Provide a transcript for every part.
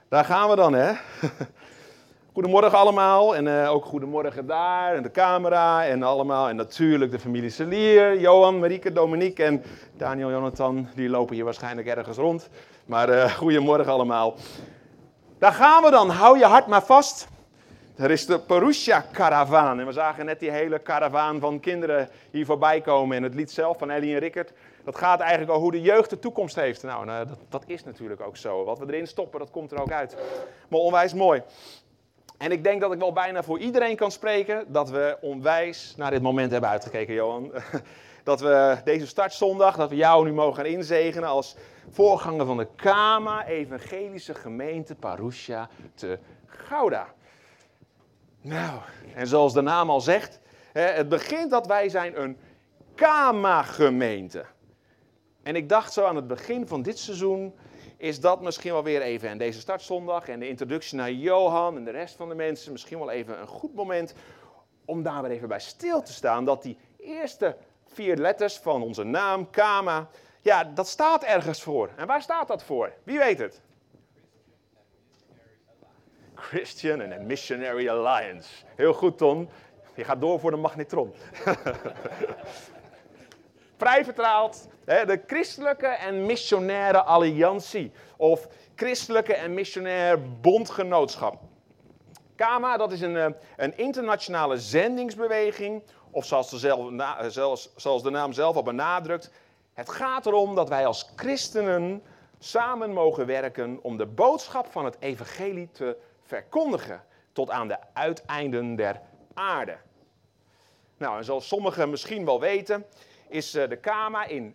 Daar gaan we dan, hè. Goedemorgen allemaal en ook goedemorgen daar en de camera en allemaal. En natuurlijk de familie Celier, Johan, Marieke, Dominique en Daniel, Jonathan. Die lopen hier waarschijnlijk ergens rond. Maar goedemorgen allemaal. Daar gaan we dan, hou je hart maar vast. Er is de Parousia-karavaan en we zagen net die hele karavaan van kinderen hier voorbij komen. En het lied zelf van Ellie en Rickert, dat gaat eigenlijk over hoe de jeugd de toekomst heeft. Nou, dat is natuurlijk ook zo. Wat we erin stoppen, dat komt er ook uit. Maar onwijs mooi. En ik denk dat ik wel bijna voor iedereen kan spreken dat we onwijs naar dit moment hebben uitgekeken, Johan. Dat we deze startzondag, dat we jou nu mogen gaan inzegenen als voorganger van de Kama Evangelische Gemeente Parousia te Gouda. Nou, en zoals de naam al zegt, het begint dat wij zijn een Kama-gemeente. En ik dacht zo aan het begin van dit seizoen, is dat misschien wel weer even, en deze startzondag en de introductie naar Johan en de rest van de mensen, misschien wel even een goed moment om daar weer even bij stil te staan. Dat die eerste 4 letters van onze naam, Kama, ja, dat staat ergens voor. En waar staat dat voor? Wie weet het? Christian and Missionary Alliance. Heel goed, Ton. Je gaat door voor de magnetron. Vrij vertaald, de Christelijke en Missionaire Alliantie. Of Christelijke en Missionair Bondgenootschap. Kama, dat is een internationale zendingsbeweging. Of zoals de naam zelf al benadrukt. Het gaat erom dat wij als christenen samen mogen werken om de boodschap van het evangelie te verkondigen. Tot aan de uiteinden der aarde. Nou, en zoals sommigen misschien wel weten, is de Kama in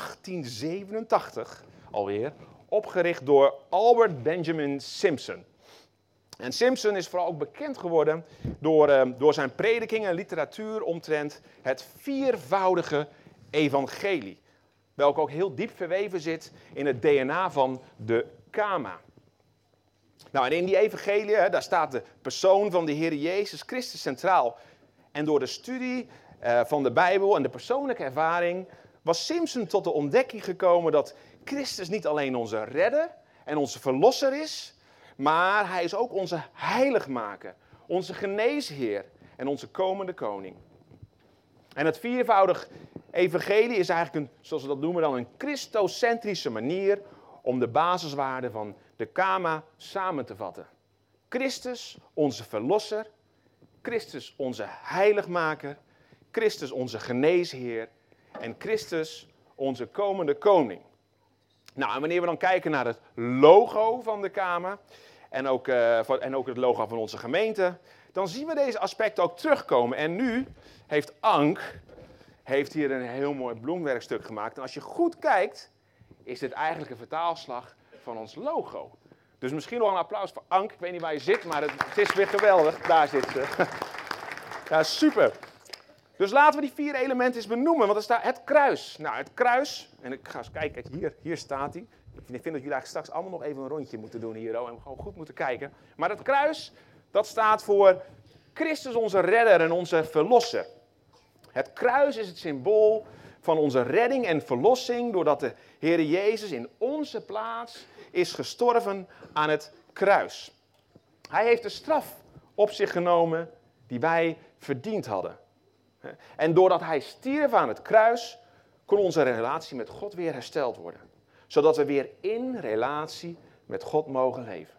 1887 alweer opgericht door Albert Benjamin Simpson. En Simpson is vooral ook bekend geworden door zijn predikingen en literatuur omtrent het 4voudige evangelie. Welke ook heel diep verweven zit in het DNA van de Kama. Nou, en in die evangelie, daar staat de persoon van de Heer Jezus Christus centraal. En door de studie van de Bijbel en de persoonlijke ervaring was Simpson tot de ontdekking gekomen dat Christus niet alleen onze redder en onze verlosser is, maar hij is ook onze heiligmaker, onze geneesheer en onze komende koning. En het 4voudig evangelie is eigenlijk zoals we dat noemen dan een christocentrische manier om de basiswaarden van de Kama samen te vatten. Christus, onze verlosser, Christus, onze heiligmaker, Christus, onze geneesheer en Christus, onze komende koning. Nou, en wanneer we dan kijken naar het logo van de Kama en ook het logo van onze gemeente, dan zien we deze aspecten ook terugkomen. En nu heeft Ank hier een heel mooi bloemwerkstuk gemaakt. En als je goed kijkt, is dit eigenlijk een vertaalslag van ons logo. Dus misschien nog een applaus voor Ank. Ik weet niet waar je zit, maar het is weer geweldig. Daar zit ze. Ja, super. Dus laten we die 4 elementen eens benoemen. Want er staat het kruis. Nou, het kruis. En ik ga eens kijken. Kijk, hier staat hij. Ik vind dat jullie eigenlijk straks allemaal nog even een rondje moeten doen hier. En gewoon goed moeten kijken. Maar het kruis, dat staat voor Christus onze redder en onze verlosser. Het kruis is het symbool van onze redding en verlossing. Doordat de Heer Jezus in onze plaats is gestorven aan het kruis. Hij heeft de straf op zich genomen die wij verdiend hadden. En doordat hij stierf aan het kruis, kon onze relatie met God weer hersteld worden. Zodat we weer in relatie met God mogen leven.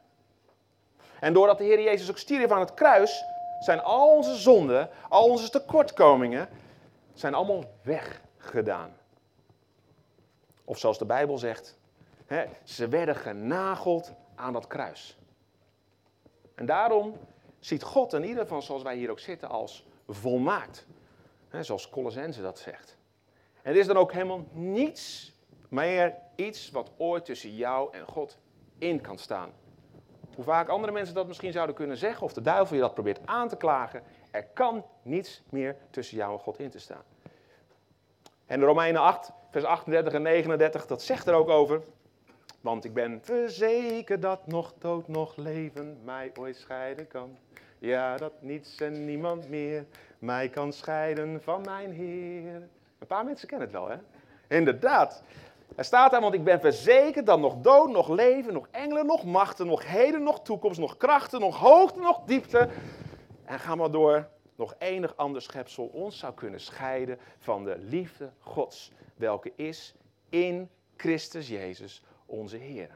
En doordat de Heer Jezus ook stierf aan het kruis, zijn al onze zonden, al onze tekortkomingen, zijn allemaal weggedaan. Of zoals de Bijbel zegt, ze werden genageld aan dat kruis. En daarom ziet God in ieder geval, zoals wij hier ook zitten, als volmaakt. Zoals Colossense dat zegt. En er is dan ook helemaal niets meer iets wat ooit tussen jou en God in kan staan. Hoe vaak andere mensen dat misschien zouden kunnen zeggen, of de duivel je dat probeert aan te klagen, er kan niets meer tussen jou en God in te staan. En Romeinen 8, vers 38 en 39, dat zegt er ook over. Want ik ben verzekerd dat nog dood, nog leven mij ooit scheiden kan. Ja, dat niets en niemand meer mij kan scheiden van mijn Heer. Een paar mensen kennen het wel, hè? Inderdaad. Er staat daar, want ik ben verzekerd dat nog dood, nog leven, nog engelen, nog machten, nog heden, nog toekomst, nog krachten, nog hoogte, nog diepte. En ga maar door, nog enig ander schepsel ons zou kunnen scheiden van de liefde Gods, welke is in Christus Jezus, onze Heer.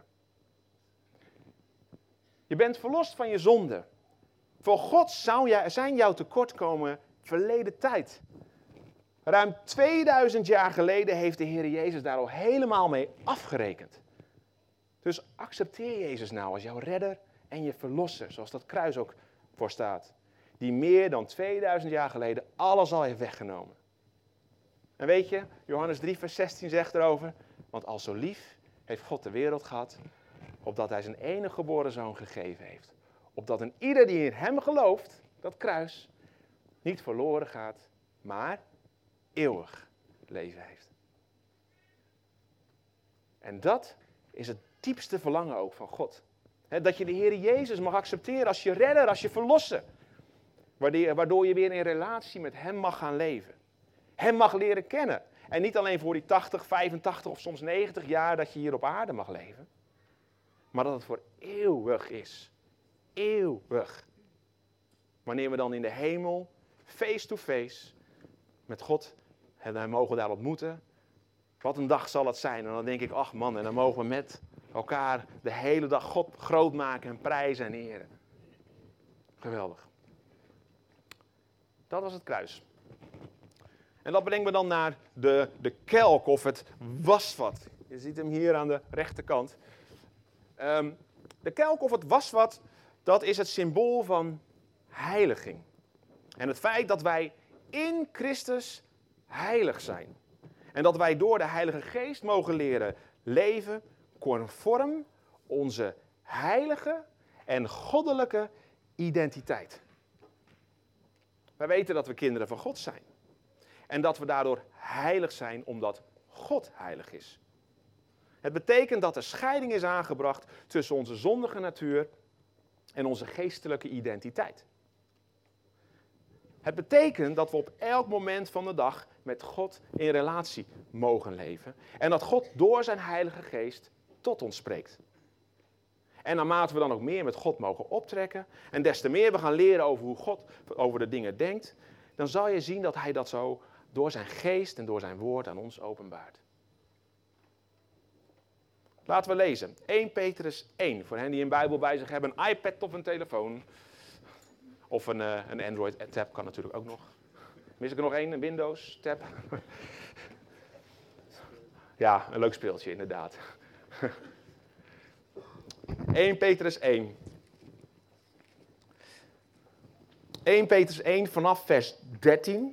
Je bent verlost van je zonde. Voor God zijn jouw tekortkomen verleden tijd. Ruim 2000 jaar geleden heeft de Heer Jezus daar al helemaal mee afgerekend. Dus accepteer Jezus nou als jouw redder en je verlosser, zoals dat kruis ook voor staat. Die meer dan 2000 jaar geleden alles al heeft weggenomen. En weet je, Johannes 3 vers 16 zegt erover, want al zo lief heeft God de wereld gehad, opdat hij zijn enige geboren zoon gegeven heeft. Opdat een ieder die in hem gelooft, dat kruis, niet verloren gaat, maar eeuwig leven heeft. En dat is het diepste verlangen ook van God. Dat je de Heer Jezus mag accepteren als je redder, als je verlosser. Waardoor je weer in relatie met hem mag gaan leven. Hem mag leren kennen. En niet alleen voor die 80, 85 of soms 90 jaar dat je hier op aarde mag leven. Maar dat het voor eeuwig is. Eeuwig. Wanneer we dan in de hemel, face to face, met God, en wij mogen daar ontmoeten. Wat een dag zal het zijn. En dan denk ik, ach man, en dan mogen we met elkaar de hele dag God groot maken en prijzen en eren. Geweldig. Dat was het kruis. En dat brengt me dan naar de kelk of het wasvat. Je ziet hem hier aan de rechterkant. De kelk of het wasvat, dat is het symbool van heiliging. En het feit dat wij in Christus heilig zijn. En dat wij door de Heilige Geest mogen leren leven conform onze heilige en goddelijke identiteit. Wij weten dat we kinderen van God zijn. En dat we daardoor heilig zijn omdat God heilig is. Het betekent dat er scheiding is aangebracht tussen onze zondige natuur en onze geestelijke identiteit. Het betekent dat we op elk moment van de dag met God in relatie mogen leven. En dat God door zijn Heilige Geest tot ons spreekt. En naarmate we dan ook meer met God mogen optrekken en des te meer we gaan leren over hoe God over de dingen denkt, dan zal je zien dat hij dat zo door zijn geest en door zijn woord aan ons openbaart. Laten we lezen. 1 Petrus 1. Voor hen die een Bijbel bij zich hebben, een iPad of een telefoon. Of een Android-tab kan natuurlijk ook nog. Mis ik er nog één, een Windows-tab? Ja, een leuk speeltje inderdaad. 1 Petrus 1. 1 Petrus 1 vanaf vers 13.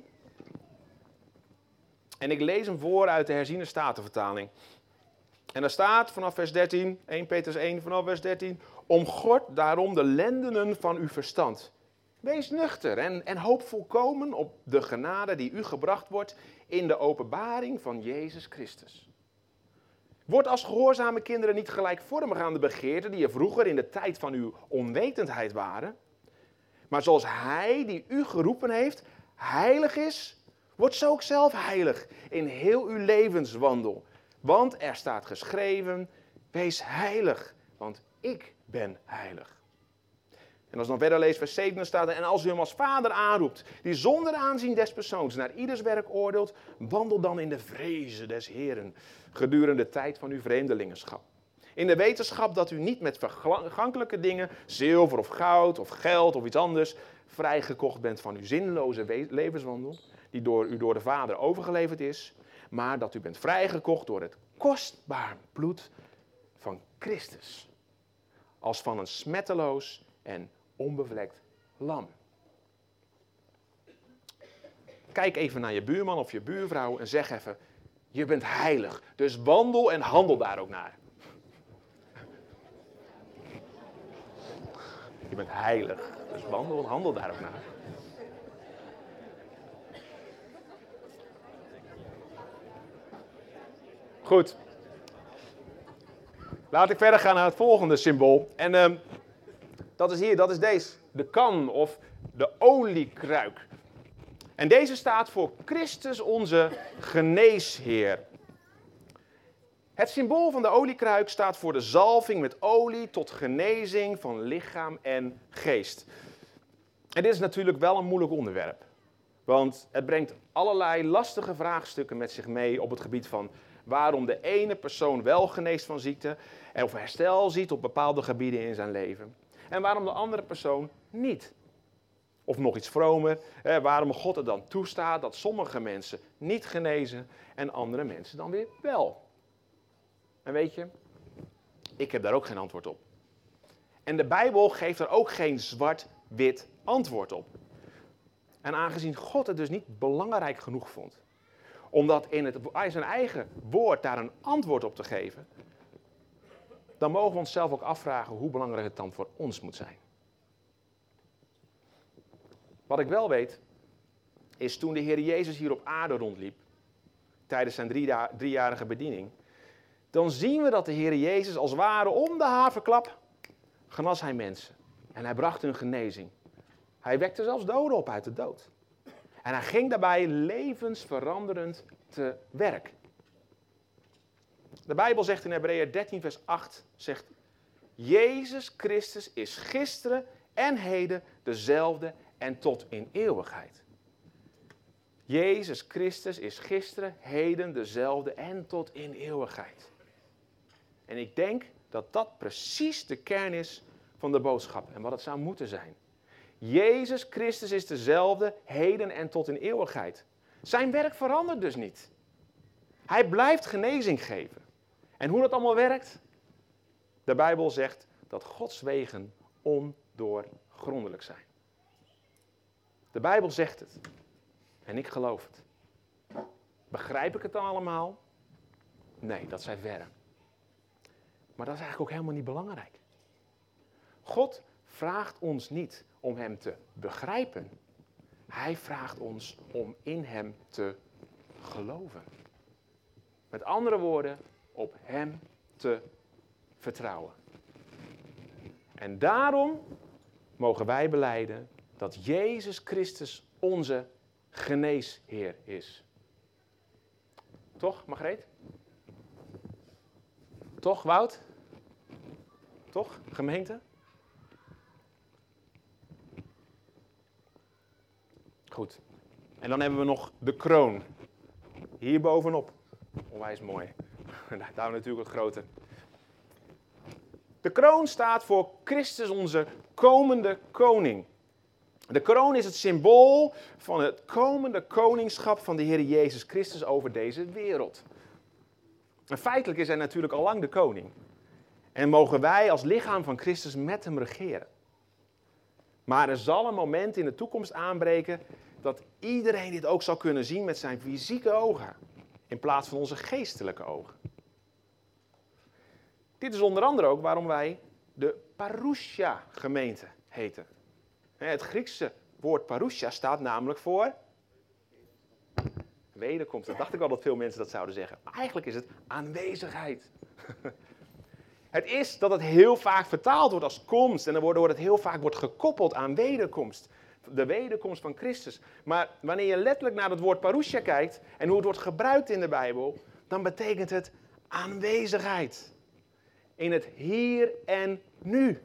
En ik lees hem voor uit de herziene statenvertaling. En daar staat vanaf vers 13, 1 Petrus 1 vanaf vers 13. Omgord daarom de lendenen van uw verstand. Wees nuchter en hoop volkomen op de genade die u gebracht wordt in de openbaring van Jezus Christus. Word als gehoorzame kinderen niet gelijkvormig aan de begeerten die er vroeger in de tijd van uw onwetendheid waren. Maar zoals hij die u geroepen heeft, heilig is, word zo ook zelf heilig in heel uw levenswandel. Want er staat geschreven, wees heilig, want ik ben heilig. En als dan verder leest vers 7 staat er, en als u hem als vader aanroept, die zonder aanzien des persoons naar ieders werk oordeelt, wandel dan in de vrezen des Heren, gedurende de tijd van uw vreemdelingenschap. In de wetenschap dat u niet met vergankelijke dingen, zilver of goud of geld of iets anders, vrijgekocht bent van uw zinloze levenswandel, die u door de Vader overgeleverd is, maar dat u bent vrijgekocht door het kostbaar bloed van Christus, als van een smetteloos en onbevlekt lam. Kijk even naar je buurman of je buurvrouw en zeg even, je bent heilig, dus wandel en handel daar ook naar. Je bent heilig, dus wandel en handel daar ook naar. Goed. Laat ik verder gaan naar het volgende symbool. En dat is hier, dat is deze. De kan of de oliekruik. En deze staat voor Christus onze geneesheer. Het symbool van de oliekruik staat voor de zalving met olie tot genezing van lichaam en geest. En dit is natuurlijk wel een moeilijk onderwerp. Want het brengt allerlei lastige vraagstukken met zich mee op het gebied van waarom de ene persoon wel geneest van ziekte en of herstel ziet op bepaalde gebieden in zijn leven. En waarom de andere persoon niet. Of nog iets vromer, waarom God het dan toestaat dat sommige mensen niet genezen en andere mensen dan weer wel. En weet je, ik heb daar ook geen antwoord op. En de Bijbel geeft er ook geen zwart-wit antwoord op. En aangezien God het dus niet belangrijk genoeg vond om dat in zijn eigen woord daar een antwoord op te geven, dan mogen we onszelf ook afvragen hoe belangrijk het dan voor ons moet zijn. Wat ik wel weet, is toen de Heer Jezus hier op aarde rondliep, tijdens zijn driejarige bediening, dan zien we dat de Heer Jezus als het ware om de haverklap genas hij mensen. En hij bracht hun genezing. Hij wekte zelfs doden op uit de dood. En hij ging daarbij levensveranderend te werk. De Bijbel zegt in Hebreeën 13 vers 8, zegt, Jezus Christus is gisteren en heden dezelfde en tot in eeuwigheid. Jezus Christus is gisteren, heden dezelfde en tot in eeuwigheid. En ik denk dat dat precies de kern is van de boodschap en wat het zou moeten zijn. Jezus Christus is dezelfde, heden en tot in eeuwigheid. Zijn werk verandert dus niet. Hij blijft genezing geven. En hoe dat allemaal werkt? De Bijbel zegt dat Gods wegen ondoorgrondelijk zijn. De Bijbel zegt het. En ik geloof het. Begrijp ik het dan allemaal? Nee, dat zij verre. Maar dat is eigenlijk ook helemaal niet belangrijk. God vraagt ons niet om hem te begrijpen. Hij vraagt ons om in hem te geloven. Met andere woorden, op hem te vertrouwen. En daarom mogen wij belijden dat Jezus Christus onze geneesheer is. Toch, Margreet? Toch, Wout? Toch, gemeente? Goed. En dan hebben we nog de kroon. Hier bovenop. Onwijs mooi. Daar natuurlijk het grote. De kroon staat voor Christus, onze komende koning. De kroon is het symbool van het komende koningschap van de Heer Jezus Christus over deze wereld. En feitelijk is hij natuurlijk al lang de koning. En mogen wij als lichaam van Christus met hem regeren. Maar er zal een moment in de toekomst aanbreken dat iedereen dit ook zal kunnen zien met zijn fysieke ogen. In plaats van onze geestelijke ogen. Dit is onder andere ook waarom wij de Parousia-gemeente heten. Het Griekse woord parousia staat namelijk voor wederkomst. Dat dacht ik al dat veel mensen dat zouden zeggen. Maar eigenlijk is het aanwezigheid. Het is dat het heel vaak vertaald wordt als komst. En dan wordt het heel vaak gekoppeld aan wederkomst. De wederkomst van Christus. Maar wanneer je letterlijk naar het woord parousia kijkt en hoe het wordt gebruikt in de Bijbel, dan betekent het aanwezigheid. In het hier en nu.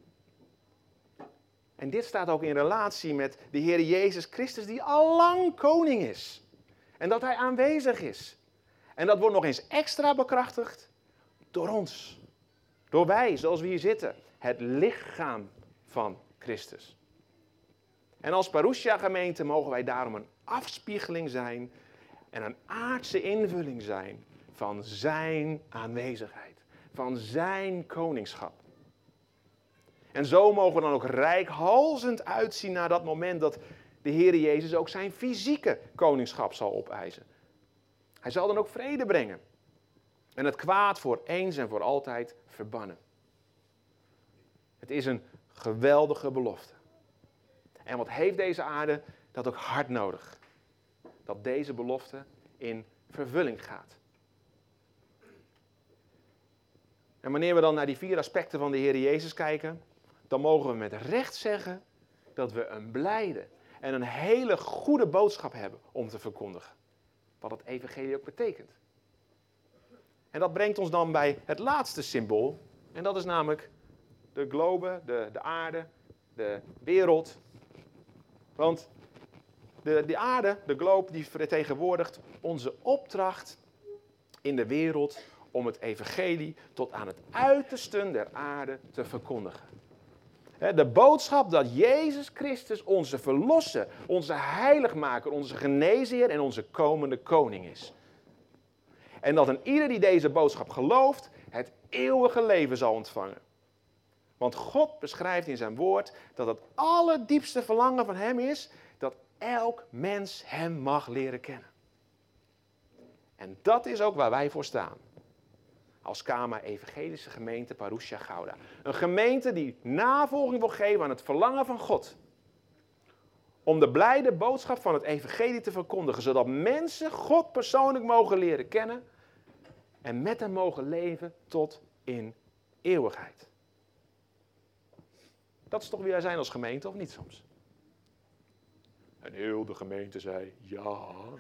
En dit staat ook in relatie met de Heer Jezus Christus die al lang koning is. En dat hij aanwezig is. En dat wordt nog eens extra bekrachtigd door ons. Door wij, zoals we hier zitten. Het lichaam van Christus. En als Parousia-gemeente mogen wij daarom een afspiegeling zijn en een aardse invulling zijn van zijn aanwezigheid. Van zijn koningschap. En zo mogen we dan ook reikhalzend uitzien naar dat moment dat de Heer Jezus ook zijn fysieke koningschap zal opeisen. Hij zal dan ook vrede brengen. En het kwaad voor eens en voor altijd verbannen. Het is een geweldige belofte. En wat heeft deze aarde dat ook hard nodig? Dat deze belofte in vervulling gaat. En wanneer we dan naar die 4 aspecten van de Heer Jezus kijken, dan mogen we met recht zeggen dat we een blijde en een hele goede boodschap hebben om te verkondigen. Wat het evangelie ook betekent. En dat brengt ons dan bij het laatste symbool. En dat is namelijk de globe, de aarde, de wereld. Want de aarde, de globe, die vertegenwoordigt onze opdracht in de wereld om het evangelie tot aan het uiterste der aarde te verkondigen. De boodschap dat Jezus Christus onze verlosser, onze heiligmaker, onze geneesheer en onze komende koning is. En dat een ieder die deze boodschap gelooft, het eeuwige leven zal ontvangen. Want God beschrijft in zijn woord dat het allerdiepste verlangen van hem is dat elk mens hem mag leren kennen. En dat is ook waar wij voor staan. Als KAMA Evangelische Gemeente Parousia Gouda. Een gemeente die navolging wil geven aan het verlangen van God. Om de blijde boodschap van het evangelie te verkondigen. Zodat mensen God persoonlijk mogen leren kennen. En met hem mogen leven tot in eeuwigheid. Dat is toch wie wij zijn als gemeente, of niet soms? En heel de gemeente zei, ja.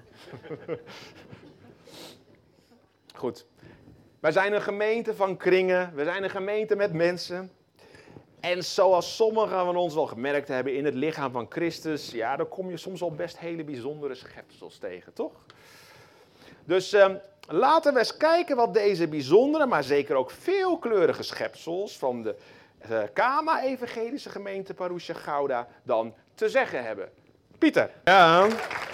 Goed. Wij zijn een gemeente van kringen. We zijn een gemeente met mensen. En zoals sommigen van ons wel gemerkt hebben in het lichaam van Christus, ja, dan kom je soms wel best hele bijzondere schepsels tegen, toch? Dus laten we eens kijken wat deze bijzondere, maar zeker ook veelkleurige schepsels van de KAMA Evangelische Gemeente Parousia Gouda dan te zeggen hebben. Pieter. Ja.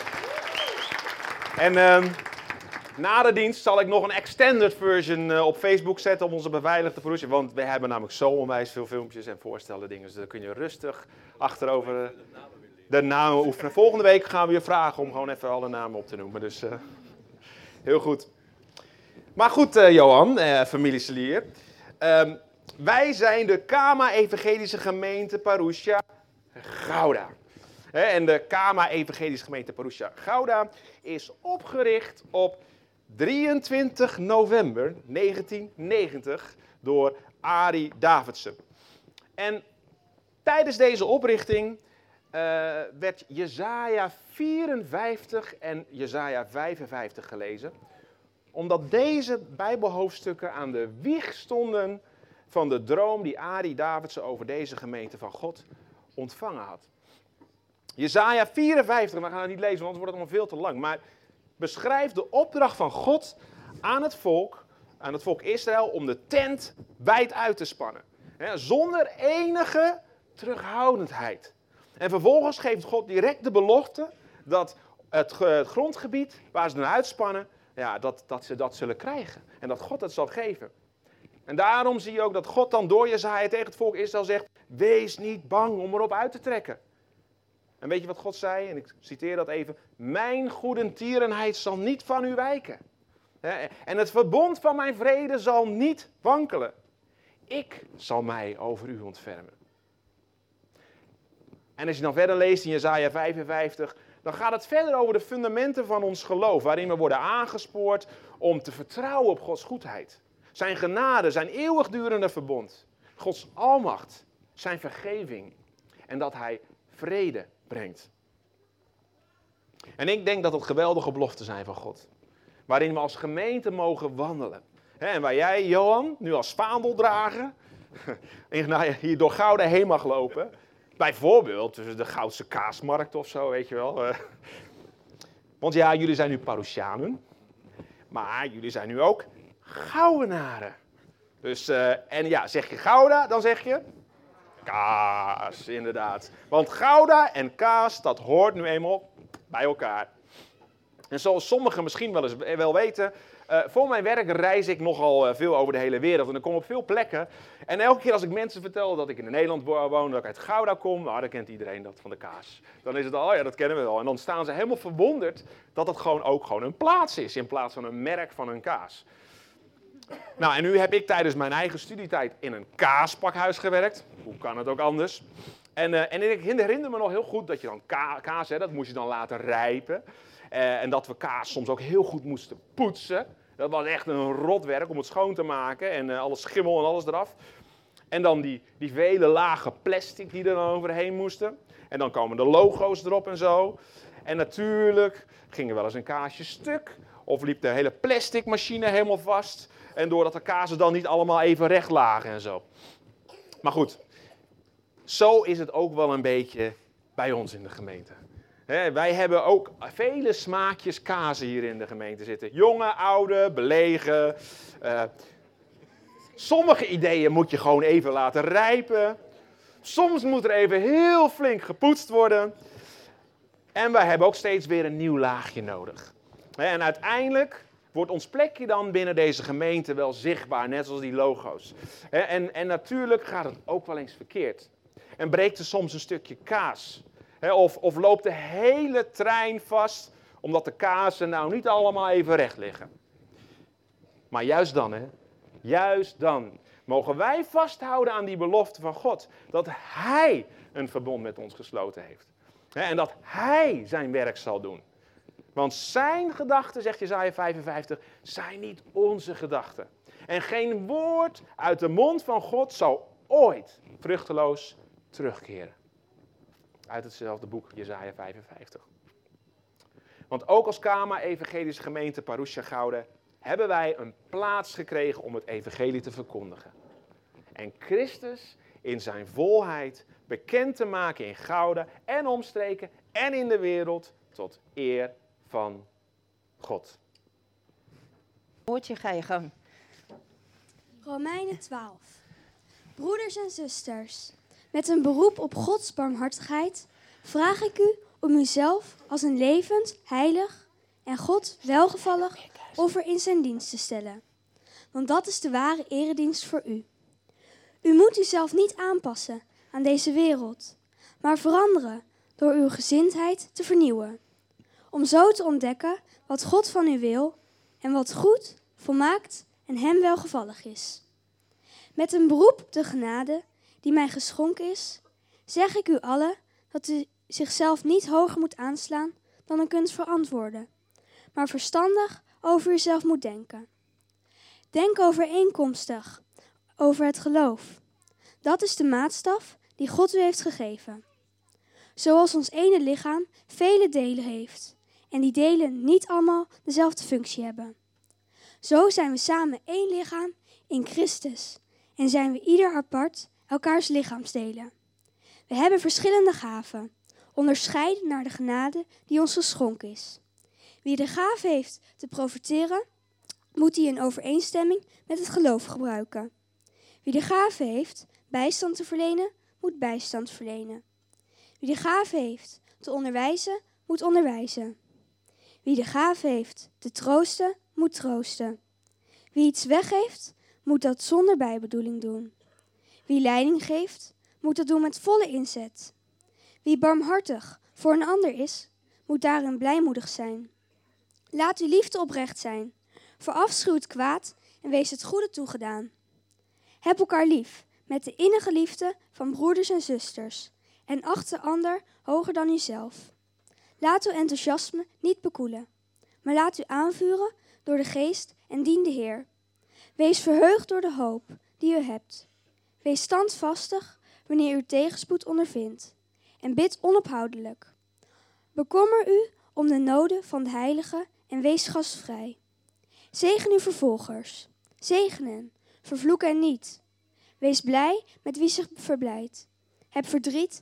En na de dienst zal ik nog een extended version op Facebook zetten op onze beveiligde Parousia. Want we hebben namelijk zo onwijs veel filmpjes en voorstellen dingen. Dus dan kun je rustig achterover de namen oefenen. Volgende week gaan we je vragen om gewoon even alle namen op te noemen. Dus heel goed. Maar goed, Johan, familie Selier. Wij zijn de KAMA Evangelische Gemeente Parousia Gouda. En de KAMA Evangelische Gemeente Parousia Gouda is opgericht op 23 november 1990 door Arie Davidsen. En tijdens deze oprichting werd Jesaja 54 en Jesaja 55 gelezen. Omdat deze bijbelhoofdstukken aan de wieg stonden van de droom die Arie Davidsen over deze gemeente van God ontvangen had. Jesaja 54, we gaan het niet lezen, want anders wordt het allemaal veel te lang. Maar beschrijft de opdracht van God aan het volk Israël, om de tent wijd uit te spannen. Zonder enige terughoudendheid. En vervolgens geeft God direct de belofte dat het grondgebied waar ze naar uitspannen, ja, dat ze dat zullen krijgen. En dat God het zal geven. En daarom zie je ook dat God dan door Jesaja tegen het volk Israël zegt, wees niet bang om erop uit te trekken. En weet je wat God zei? En ik citeer dat even. Mijn goedertierenheid zal niet van u wijken. En het verbond van mijn vrede zal niet wankelen. Ik zal mij over u ontfermen. En als je dan verder leest in Jesaja 55, dan gaat het verder over de fundamenten van ons geloof. Waarin we worden aangespoord om te vertrouwen op Gods goedheid. Zijn genade, zijn eeuwigdurende verbond. Gods almacht, zijn vergeving. En dat hij vrede brengt. En ik denk dat het geweldige beloften zijn van God. Waarin we als gemeente mogen wandelen. En waar jij, Johan, nu als vaandeldrager hier door Gouda heen mag lopen. Bijvoorbeeld tussen de Goudse kaasmarkt of zo, weet je wel. Want ja, jullie zijn nu Parousianen. Maar jullie zijn nu ook Gouwenaren. Dus, en ja, zeg je Gouda, dan zeg je kaas, inderdaad. Want Gouda en kaas, dat hoort nu eenmaal bij elkaar. En zoals sommigen misschien wel weten, voor mijn werk reis ik nogal veel over de hele wereld. En ik kom op veel plekken. En elke keer als ik mensen vertel dat ik in Nederland woon, dat ik uit Gouda kom, nou, dan kent iedereen dat van de kaas. Dan is het al, oh ja, dat kennen we wel. En dan staan ze helemaal verwonderd dat het ook gewoon een plaats is, in plaats van een merk van een kaas. Nou, en nu heb ik tijdens mijn eigen studietijd in een kaaspakhuis gewerkt. Hoe kan het ook anders? En ik herinner me nog heel goed dat je dan kaas, dat moest je dan laten rijpen. En dat we kaas soms ook heel goed moesten poetsen. Dat was echt een rotwerk om het schoon te maken. En alles schimmel en alles eraf. En dan die vele lagen plastic die er dan overheen moesten. En dan komen de logo's erop en zo. En natuurlijk ging er wel eens een kaasje stuk. Of liep de hele plastic machine helemaal vast. En doordat de kazen dan niet allemaal even recht lagen en zo. Maar goed, zo is het ook wel een beetje bij ons in de gemeente. Wij hebben ook vele smaakjes kazen hier in de gemeente zitten. Jonge, oude, belegen. Sommige ideeën moet je gewoon even laten rijpen. Soms moet er even heel flink gepoetst worden. En wij hebben ook steeds weer een nieuw laagje nodig. En uiteindelijk wordt ons plekje dan binnen deze gemeente wel zichtbaar, net zoals die logo's. En natuurlijk gaat het ook wel eens verkeerd. En breekt er soms een stukje kaas. Of loopt de hele trein vast, omdat de kazen nou niet allemaal even recht liggen. Maar juist dan, juist dan mogen wij vasthouden aan die belofte van God. Dat Hij een verbond met ons gesloten heeft. En dat Hij zijn werk zal doen. Want zijn gedachten, zegt Jesaja 55, zijn niet onze gedachten. En geen woord uit de mond van God zal ooit vruchteloos terugkeren. Uit hetzelfde boek, Jesaja 55. Want ook als Kama Evangelische Gemeente Parousia Gouden hebben wij een plaats gekregen om het evangelie te verkondigen. En Christus in zijn volheid bekend te maken in Gouden en omstreken en in de wereld tot eer van God. Woordje, ga je gang. Romeinen 12. Broeders en zusters, met een beroep op Gods barmhartigheid vraag ik u om uzelf als een levend, heilig en God welgevallig offer in zijn dienst te stellen. Want dat is de ware eredienst voor u. U moet uzelf niet aanpassen aan deze wereld, maar veranderen door uw gezindheid te vernieuwen. Om zo te ontdekken wat God van u wil en wat goed, volmaakt en hem welgevallig is. Met een beroep op de genade die mij geschonken is, zeg ik u allen dat u zichzelf niet hoger moet aanslaan dan u kunt verantwoorden, maar verstandig over uzelf moet denken. Denk overeenkomstig over het geloof. Dat is de maatstaf die God u heeft gegeven. Zoals ons ene lichaam vele delen heeft en die delen niet allemaal dezelfde functie hebben. Zo zijn we samen één lichaam in Christus en zijn we ieder apart elkaars lichaamsdelen. We hebben verschillende gaven, onderscheiden naar de genade die ons geschonken is. Wie de gave heeft te profiteren, moet die in overeenstemming met het geloof gebruiken. Wie de gave heeft bijstand te verlenen, moet bijstand verlenen. Wie de gave heeft te onderwijzen, moet onderwijzen. Wie de gave heeft te troosten, moet troosten. Wie iets weggeeft, moet dat zonder bijbedoeling doen. Wie leiding geeft, moet dat doen met volle inzet. Wie barmhartig voor een ander is, moet daarin blijmoedig zijn. Laat uw liefde oprecht zijn. Verafschuw het kwaad en wees het goede toegedaan. Heb elkaar lief met de innige liefde van broeders en zusters en acht de ander hoger dan uzelf. Laat uw enthousiasme niet bekoelen, maar laat u aanvuren door de geest en dien de Heer. Wees verheugd door de hoop die u hebt. Wees standvastig wanneer u tegenspoed ondervindt en bid onophoudelijk. Bekommer u om de noden van de heiligen en wees gastvrij. Zegen uw vervolgers. Zegen hen, vervloek hen niet. Wees blij met wie zich verblijdt. Heb verdriet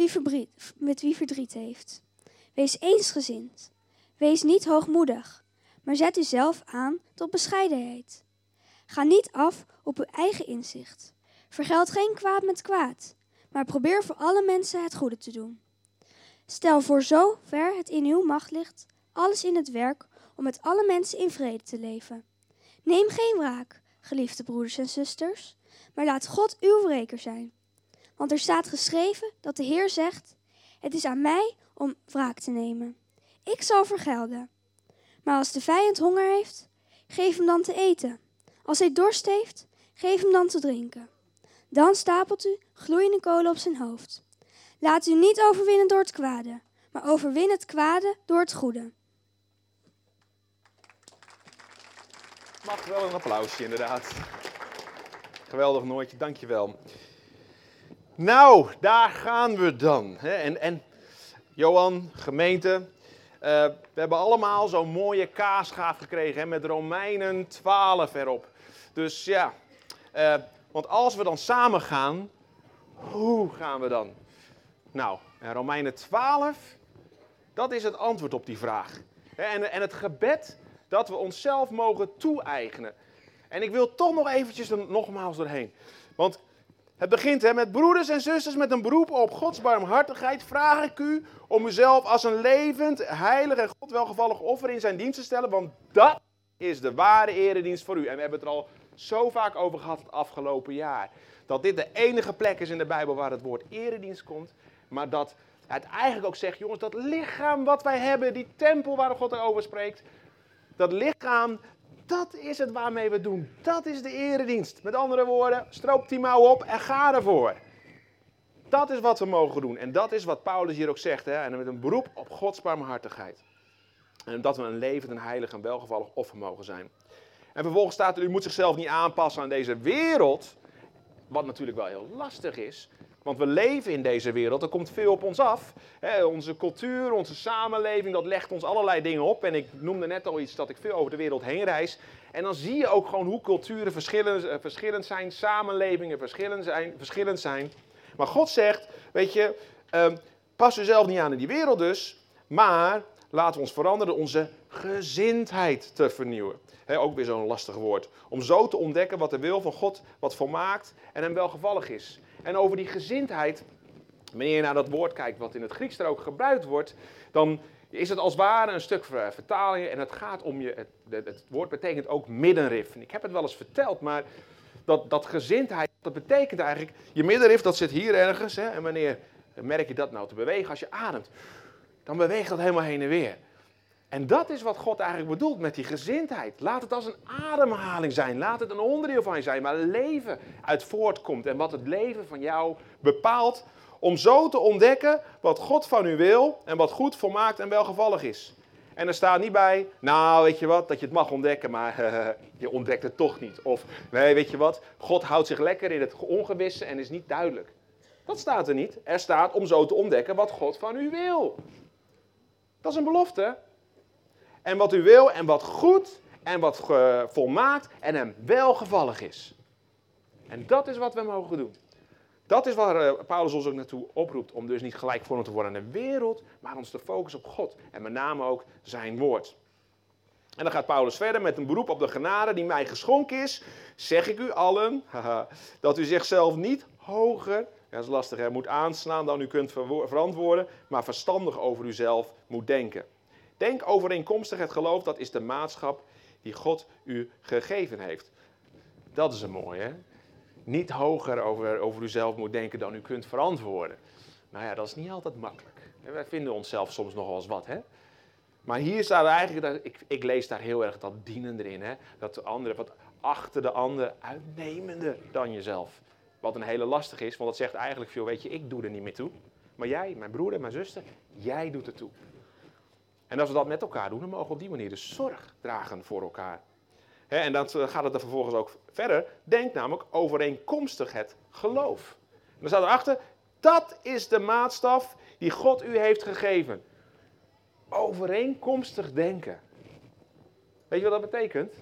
met wie verdriet heeft. Wees eensgezind. Wees niet hoogmoedig, maar zet u zelf aan tot bescheidenheid. Ga niet af op uw eigen inzicht. Vergeld geen kwaad met kwaad, maar probeer voor alle mensen het goede te doen. Stel voor zover het in uw macht ligt, alles in het werk om met alle mensen in vrede te leven. Neem geen wraak, geliefde broeders en zusters, maar laat God uw wreker zijn. Want er staat geschreven dat de Heer zegt, het is aan mij om wraak te nemen. Ik zal vergelden. Maar als de vijand honger heeft, geef hem dan te eten. Als hij dorst heeft, geef hem dan te drinken. Dan stapelt u gloeiende kolen op zijn hoofd. Laat u niet overwinnen door het kwade, maar overwin het kwade door het goede. Mag wel een applausje, inderdaad. Geweldig Noortje, dankjewel. Nou, daar gaan we dan. En Johan, gemeente, we hebben allemaal zo'n mooie kaasgaaf gekregen met Romeinen 12 erop. Dus ja, want als we dan samen gaan, hoe gaan we dan? Nou, Romeinen 12, dat is het antwoord op die vraag. En het gebed dat we onszelf mogen toe-eigenen. En ik wil toch nog eventjes er nogmaals doorheen. Want het begint met broeders en zusters met een beroep op Gods barmhartigheid. Vraag ik u om uzelf als een levend, heilig en God welgevallig offer in zijn dienst te stellen. Want dat is de ware eredienst voor u. En we hebben het er al zo vaak over gehad het afgelopen jaar. Dat dit de enige plek is in de Bijbel waar het woord eredienst komt. Maar dat het eigenlijk ook zegt, jongens, dat lichaam wat wij hebben, die tempel waar God over spreekt. Dat lichaam, dat is het waarmee we doen. Dat is de eredienst. Met andere woorden, stroop die mouw op en ga ervoor. Dat is wat we mogen doen. En dat is wat Paulus hier ook zegt. En met een beroep op Gods barmhartigheid. En dat we een levend en heilig en welgevallig offer mogen zijn. En vervolgens staat er, u moet zichzelf niet aanpassen aan deze wereld. Wat natuurlijk wel heel lastig is. Want we leven in deze wereld, er komt veel op ons af. Onze cultuur, onze samenleving, dat legt ons allerlei dingen op. En ik noemde net al iets dat ik veel over de wereld heen reis. En dan zie je ook gewoon hoe culturen verschillend zijn, samenlevingen verschillend zijn. Maar God zegt, weet je, pas uzelf niet aan in die wereld dus, maar laten we ons veranderen onze gezindheid te vernieuwen. Ook weer zo'n lastig woord. Om zo te ontdekken wat de wil van God, wat volmaakt en hem welgevallig is. En over die gezindheid, wanneer je naar dat woord kijkt wat in het Grieks er ook gebruikt wordt, dan is het als het ware een stuk vertaling en het gaat om je, het woord betekent ook middenrif. En ik heb het wel eens verteld, maar dat gezindheid, dat betekent eigenlijk, je middenrif dat zit hier ergens. En wanneer merk je dat nou te bewegen? Als je ademt, dan beweegt dat helemaal heen en weer. En dat is wat God eigenlijk bedoelt met die gezindheid. Laat het als een ademhaling zijn. Laat het een onderdeel van je zijn waar leven uit voortkomt. En wat het leven van jou bepaalt. Om zo te ontdekken wat God van u wil. En wat goed, volmaakt en welgevallig is. En er staat niet bij, nou weet je wat, dat je het mag ontdekken. Maar je ontdekt het toch niet. Of nee weet je wat, God houdt zich lekker in het ongewisse en is niet duidelijk. Dat staat er niet. Er staat om zo te ontdekken wat God van u wil. Dat is een belofte. En wat u wil en wat goed en wat volmaakt en hem welgevallig is. En dat is wat we mogen doen. Dat is waar Paulus ons ook naartoe oproept. Om dus niet gelijkvormig te worden aan de wereld, maar ons te focussen op God. En met name ook zijn woord. En dan gaat Paulus verder met een beroep op de genade die mij geschonken is. Zeg ik u allen, dat u zichzelf niet hoger, dat is lastig, moet aanslaan dan u kunt verantwoorden, maar verstandig over uzelf moet denken. Denk overeenkomstig het geloof, dat is de maatschap die God u gegeven heeft. Dat is een mooie, hè? Niet hoger over uzelf moet denken dan u kunt verantwoorden. Nou ja, dat is niet altijd makkelijk. Wij vinden onszelf soms nog wel eens wat, hè? Maar hier staat eigenlijk, ik lees daar heel erg dat dienen erin, hè? Dat de andere, wat achter de ander, uitnemender dan jezelf. Wat een hele lastig is, want dat zegt eigenlijk veel, weet je, ik doe er niet meer toe. Maar jij, mijn broer en mijn zuster, jij doet er toe. En als we dat met elkaar doen, dan mogen we op die manier dus zorg dragen voor elkaar. En dan gaat het er vervolgens ook verder. Denk namelijk overeenkomstig het geloof. En dan staat erachter, dat is de maatstaf die God u heeft gegeven. Overeenkomstig denken. Weet je wat dat betekent?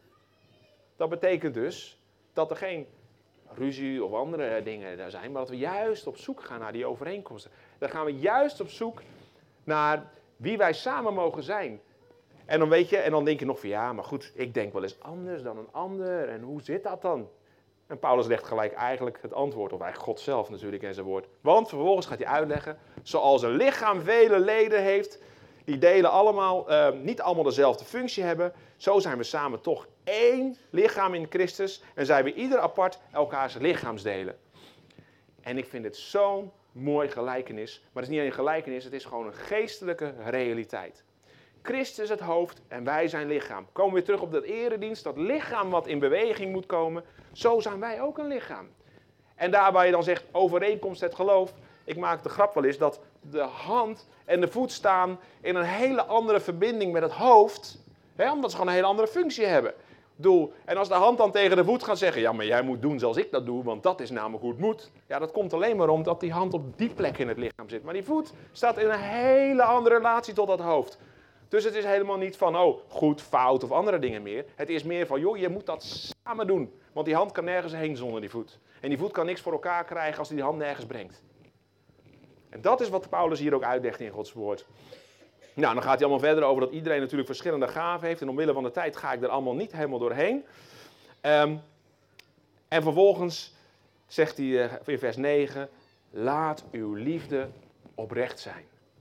Dat betekent dus dat er geen ruzie of andere dingen daar zijn, maar dat we juist op zoek gaan naar die overeenkomsten. Dan gaan we juist op zoek naar wie wij samen mogen zijn. En dan weet je, en dan denk je nog van ja, maar goed, ik denk wel eens anders dan een ander. En hoe zit dat dan? En Paulus legt gelijk eigenlijk het antwoord op, eigenlijk God zelf natuurlijk in zijn woord. Want vervolgens gaat hij uitleggen, zoals een lichaam vele leden heeft, die delen allemaal, niet allemaal dezelfde functie hebben. Zo zijn we samen toch één lichaam in Christus en zijn we ieder apart elkaars lichaamsdelen. En ik vind het zo'n mooi gelijkenis, maar het is niet alleen een gelijkenis, het is gewoon een geestelijke realiteit. Christus is het hoofd en wij zijn lichaam. Komen we weer terug op dat eredienst, dat lichaam wat in beweging moet komen. Zo zijn wij ook een lichaam. En daar waar je dan zegt, overeenkomst het geloof. Ik maak de grap wel eens dat de hand en de voet staan in een hele andere verbinding met het hoofd. Omdat ze gewoon een hele andere functie hebben. En als de hand dan tegen de voet gaat zeggen, ja maar jij moet doen zoals ik dat doe, want dat is namelijk hoe het moet. Ja, dat komt alleen maar omdat die hand op die plek in het lichaam zit. Maar die voet staat in een hele andere relatie tot dat hoofd. Dus het is helemaal niet van, oh, goed, fout of andere dingen meer. Het is meer van, joh, je moet dat samen doen. Want die hand kan nergens heen zonder die voet. En die voet kan niks voor elkaar krijgen als hij die hand nergens brengt. En dat is wat Paulus hier ook uitlegt in Gods woord. Nou, dan gaat hij allemaal verder over dat iedereen natuurlijk verschillende gaven heeft. En omwille van de tijd ga ik er allemaal niet helemaal doorheen. En vervolgens zegt hij in vers 9, laat uw liefde oprecht zijn.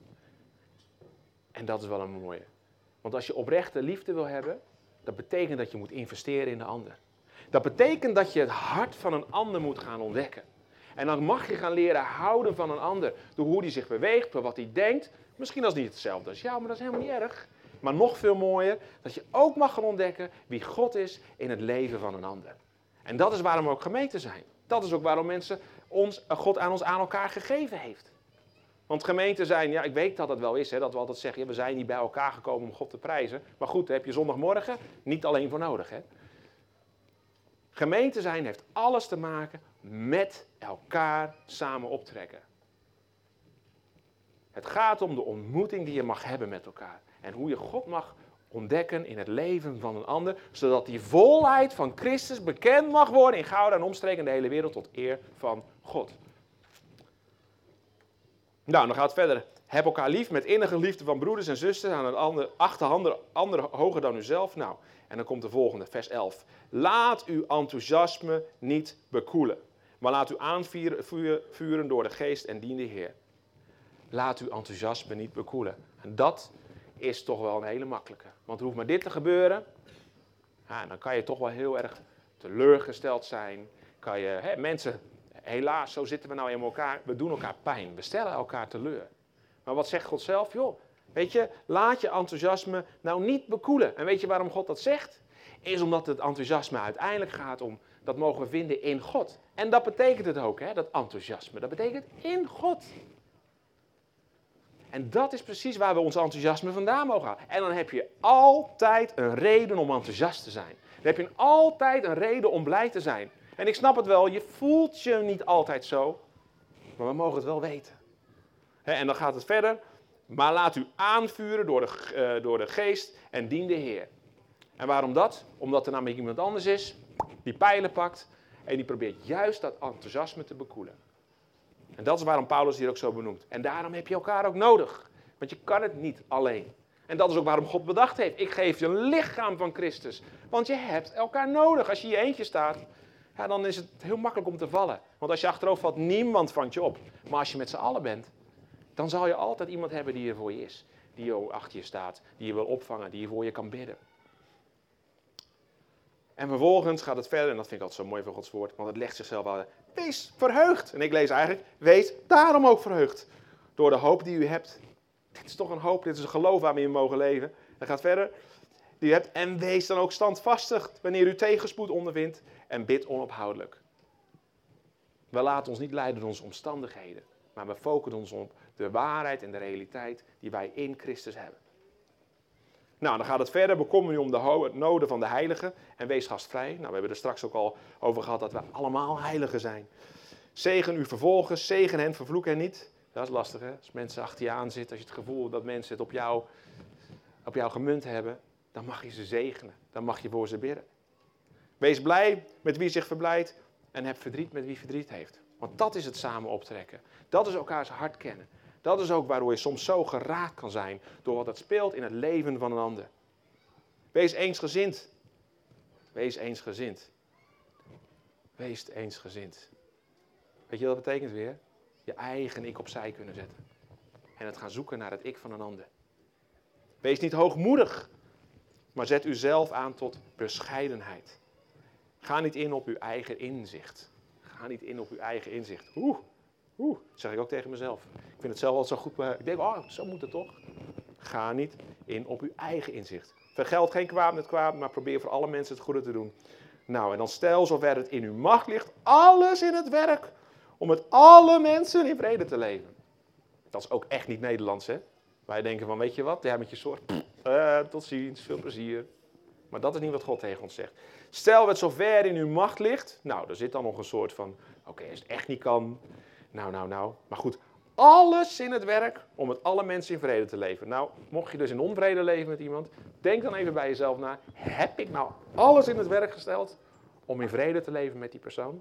En dat is wel een mooie. Want als je oprechte liefde wil hebben, dat betekent dat je moet investeren in de ander. Dat betekent dat je het hart van een ander moet gaan ontdekken. En dan mag je gaan leren houden van een ander. Door hoe hij zich beweegt, door wat hij denkt. Misschien als niet hetzelfde als jou, maar dat is helemaal niet erg. Maar nog veel mooier, dat je ook mag gaan ontdekken wie God is in het leven van een ander. En dat is waarom we ook gemeente zijn. Dat is ook waarom mensen God aan elkaar gegeven heeft. Want gemeente zijn, ja, ik weet dat het wel is, hè, dat we altijd zeggen, ja, we zijn niet bij elkaar gekomen om God te prijzen. Maar goed, daar heb je zondagmorgen niet alleen voor nodig. Hè. Gemeente zijn heeft alles te maken met elkaar samen optrekken. Het gaat om de ontmoeting die je mag hebben met elkaar. En hoe je God mag ontdekken in het leven van een ander. Zodat die volheid van Christus bekend mag worden in Gouda en omstreken in de hele wereld tot eer van God. Nou, dan gaat het verder. Heb elkaar lief met innige liefde van broeders en zusters. Aan een ander hoger dan uzelf. Nou, en dan komt de volgende, vers 11. Laat uw enthousiasme niet bekoelen. Maar laat u aanvuren door de geest en dien de Heer. Laat uw enthousiasme niet bekoelen. En dat is toch wel een hele makkelijke. Want hoeft maar dit te gebeuren. Ja, dan kan je toch wel heel erg teleurgesteld zijn. Kan je, mensen, helaas, zo zitten we nou in elkaar. We doen elkaar pijn. We stellen elkaar teleur. Maar wat zegt God zelf? Joh, weet je, laat je enthousiasme nou niet bekoelen. En weet je waarom God dat zegt? Is omdat het enthousiasme uiteindelijk gaat om, dat mogen we vinden in God. En dat betekent het ook, hè, dat enthousiasme. Dat betekent in God. En dat is precies waar we ons enthousiasme vandaan mogen halen. En dan heb je altijd een reden om enthousiast te zijn. Dan heb je altijd een reden om blij te zijn. En ik snap het wel, je voelt je niet altijd zo. Maar we mogen het wel weten. En dan gaat het verder. Maar laat u aanvuren door de geest en dien de Heer. En waarom dat? Omdat er namelijk iemand anders is die pijlen pakt en die probeert juist dat enthousiasme te bekoelen. En dat is waarom Paulus hier ook zo benoemt. En daarom heb je elkaar ook nodig. Want je kan het niet alleen. En dat is ook waarom God bedacht heeft. Ik geef je een lichaam van Christus. Want je hebt elkaar nodig. Als je in je eentje staat, ja, dan is het heel makkelijk om te vallen. Want als je achterover valt, niemand vangt je op. Maar als je met z'n allen bent, dan zal je altijd iemand hebben die er voor je is. Die achter je staat, die je wil opvangen, die voor je kan bidden. En vervolgens gaat het verder, en dat vind ik altijd zo mooi van Gods woord, want het legt zichzelf aan. Wees verheugd. En ik lees eigenlijk, wees daarom ook verheugd. Door de hoop die u hebt. Dit is toch een hoop, dit is een geloof waarmee we mogen leven. En gaat verder. Die u hebt, en wees dan ook standvastig wanneer u tegenspoed ondervindt. En bid onophoudelijk. We laten ons niet leiden door onze omstandigheden. Maar we focussen ons op de waarheid en de realiteit die wij in Christus hebben. Nou, dan gaat het verder. Bekommer u om de noden van de heiligen en wees gastvrij. Nou, we hebben er straks ook al over gehad dat we allemaal heiligen zijn. Zegen u vervolgens, zegen hen, vervloek hen niet. Dat is lastig, hè? Als mensen achter je aan zitten, als je het gevoel hebt dat mensen het op jou gemunt hebben, dan mag je ze zegenen. Dan mag je voor ze bidden. Wees blij met wie zich verblijdt en heb verdriet met wie verdriet heeft. Want dat is het samen optrekken. Dat is elkaars hart kennen. Dat is ook waardoor je soms zo geraakt kan zijn door wat er speelt in het leven van een ander. Wees eensgezind. Wees eensgezind. Wees eensgezind. Weet je wat dat betekent weer? Je eigen ik opzij kunnen zetten. En het gaan zoeken naar het ik van een ander. Wees niet hoogmoedig, maar zet uzelf aan tot bescheidenheid. Ga niet in op uw eigen inzicht. Ga niet in op uw eigen inzicht. Dat zeg ik ook tegen mezelf. Ik vind het zelf altijd zo goed, maar ik denk, zo moet het toch? Ga niet in op uw eigen inzicht. Vergeld geen kwaad met kwaad, maar probeer voor alle mensen het goede te doen. Nou, en dan stel zover het in uw macht ligt, alles in het werk, om met alle mensen in vrede te leven. Dat is ook echt niet Nederlands, hè? Wij denken van, weet je wat, jij met je zorg, tot ziens, veel plezier. Maar dat is niet wat God tegen ons zegt. Stel het zover in uw macht ligt, nou, er zit dan nog een soort van, oké, als het echt niet kan, nou. Maar goed, alles in het werk om met alle mensen in vrede te leven. Nou, mocht je dus in onvrede leven met iemand, denk dan even bij jezelf na. Heb ik nou alles in het werk gesteld om in vrede te leven met die persoon?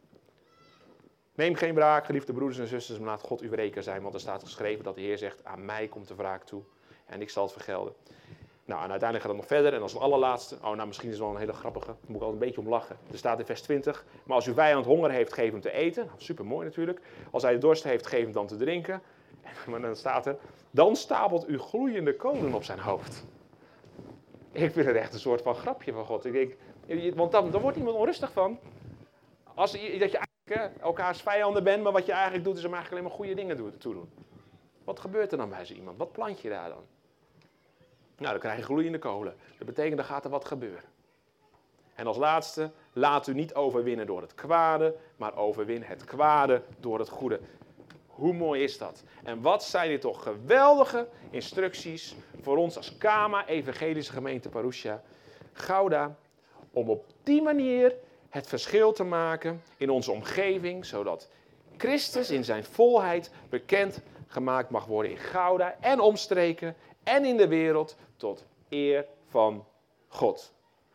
Neem geen wraak, geliefde broeders en zusters, maar laat God uw wreker zijn. Want er staat geschreven dat de Heer zegt, aan mij komt de wraak toe en ik zal het vergelden. Nou, en uiteindelijk gaat het nog verder. En als allerlaatste, misschien is het wel een hele grappige, daar moet ik al een beetje om lachen. Er staat in vers 20, maar als uw vijand honger heeft, geef hem te eten. Nou, supermooi natuurlijk. Als hij dorst heeft, geef hem dan te drinken. Maar dan staat er, dan stapelt u gloeiende kolen op zijn hoofd. Ik vind het echt een soort van grapje van God. Want dan wordt iemand onrustig van. Dat je eigenlijk elkaars vijanden bent, maar wat je eigenlijk doet, is hem eigenlijk alleen maar goede dingen toedoen. Wat gebeurt er dan bij zo iemand? Wat plant je daar dan? Nou, dan krijg je gloeiende kolen. Dat betekent, dan gaat er wat gebeuren. En als laatste, laat u niet overwinnen door het kwade, maar overwin het kwade door het goede. Hoe mooi is dat? En wat zijn dit toch geweldige instructies voor ons als Kama, Evangelische Gemeente Parousia, Gouda, om op die manier het verschil te maken in onze omgeving, zodat Christus in zijn volheid bekend gemaakt mag worden in Gouda en omstreken en in de wereld tot eer van God.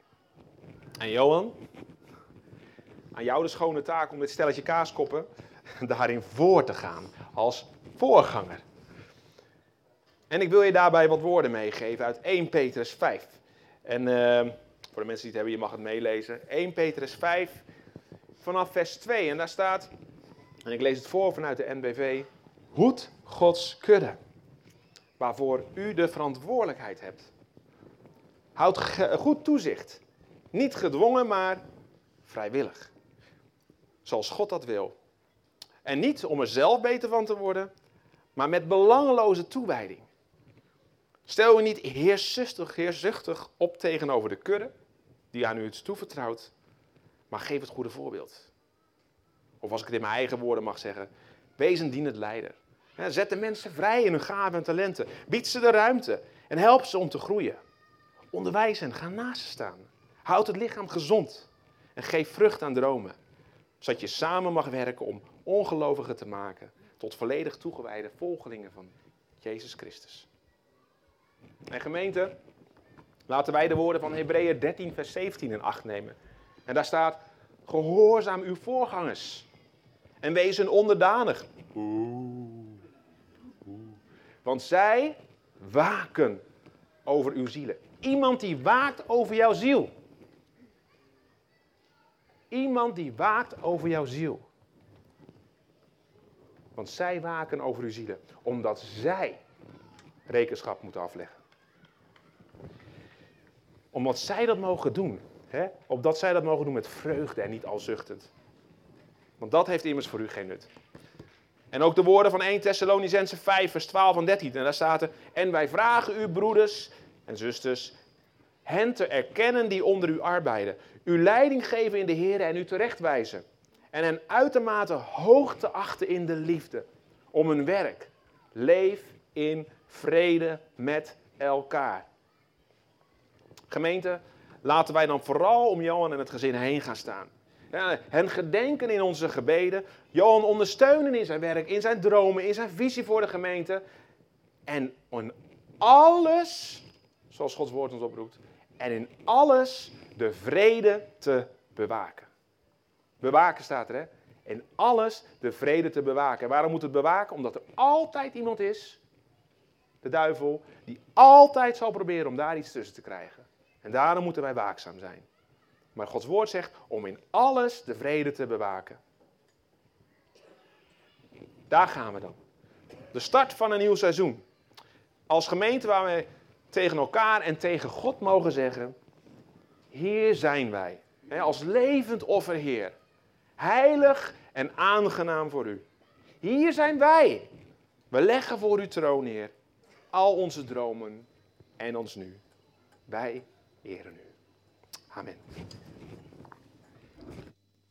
En Johan, aan jou de schone taak om dit stelletje kaaskoppen daarin voor te gaan als voorganger. En ik wil je daarbij wat woorden meegeven uit 1 Petrus 5. En voor de mensen die het hebben, je mag het meelezen. 1 Petrus 5 vanaf vers 2. En daar staat, en ik lees het voor vanuit de NBV, hoed Gods kudde, waarvoor u de verantwoordelijkheid hebt. Houd goed toezicht. Niet gedwongen, maar vrijwillig. Zoals God dat wil. En niet om er zelf beter van te worden, maar met belangeloze toewijding. Stel u niet heerzuchtig op tegenover de kudde, die aan u is toevertrouwd, maar geef het goede voorbeeld. Of als ik het in mijn eigen woorden mag zeggen, wees een dienend leider. Zet de mensen vrij in hun gaven en talenten. Bied ze de ruimte en help ze om te groeien. Onderwijs hen, ga naast ze staan. Houd het lichaam gezond en geef vrucht aan dromen. Zodat je samen mag werken om ongelovigen te maken tot volledig toegewijde volgelingen van Jezus Christus. En gemeente, laten wij de woorden van Hebreeën 13 vers 17 in acht nemen. En daar staat, gehoorzaam uw voorgangers en wees hun onderdanig. Want zij waken over uw zielen. Iemand die waakt over jouw ziel. Iemand die waakt over jouw ziel. Want zij waken over uw zielen. Omdat zij rekenschap moeten afleggen. Omdat zij dat mogen doen. Opdat zij dat mogen doen met vreugde en niet al zuchtend. Want dat heeft immers voor u geen nut. En ook de woorden van 1 Thessalonicenzen 5 vers 12 en 13. En daar staat er, en wij vragen u broeders en zusters, hen te erkennen die onder u arbeiden. U leiding geven in de Heer en u terechtwijzen. En hen uitermate hoog te achten in de liefde. Om hun werk. Leef in vrede met elkaar. Gemeente, laten wij dan vooral om Johan en het gezin heen gaan staan. Ja, hen gedenken in onze gebeden. Johan ondersteunen in zijn werk, in zijn dromen, in zijn visie voor de gemeente. En in alles, zoals Gods woord ons oproept, en in alles de vrede te bewaken. Bewaken staat er, hè? In alles de vrede te bewaken. En waarom moet het bewaken? Omdat er altijd iemand is, de duivel, die altijd zal proberen om daar iets tussen te krijgen. En daarom moeten wij waakzaam zijn. Maar Gods woord zegt om in alles de vrede te bewaken. Daar gaan we dan. De start van een nieuw seizoen. Als gemeente waar wij tegen elkaar en tegen God mogen zeggen, hier zijn wij. Als levend offer, Heer. Heilig en aangenaam voor u. Hier zijn wij. We leggen voor uw troon, Heer, al onze dromen en ons nu. Wij eren u. Amen.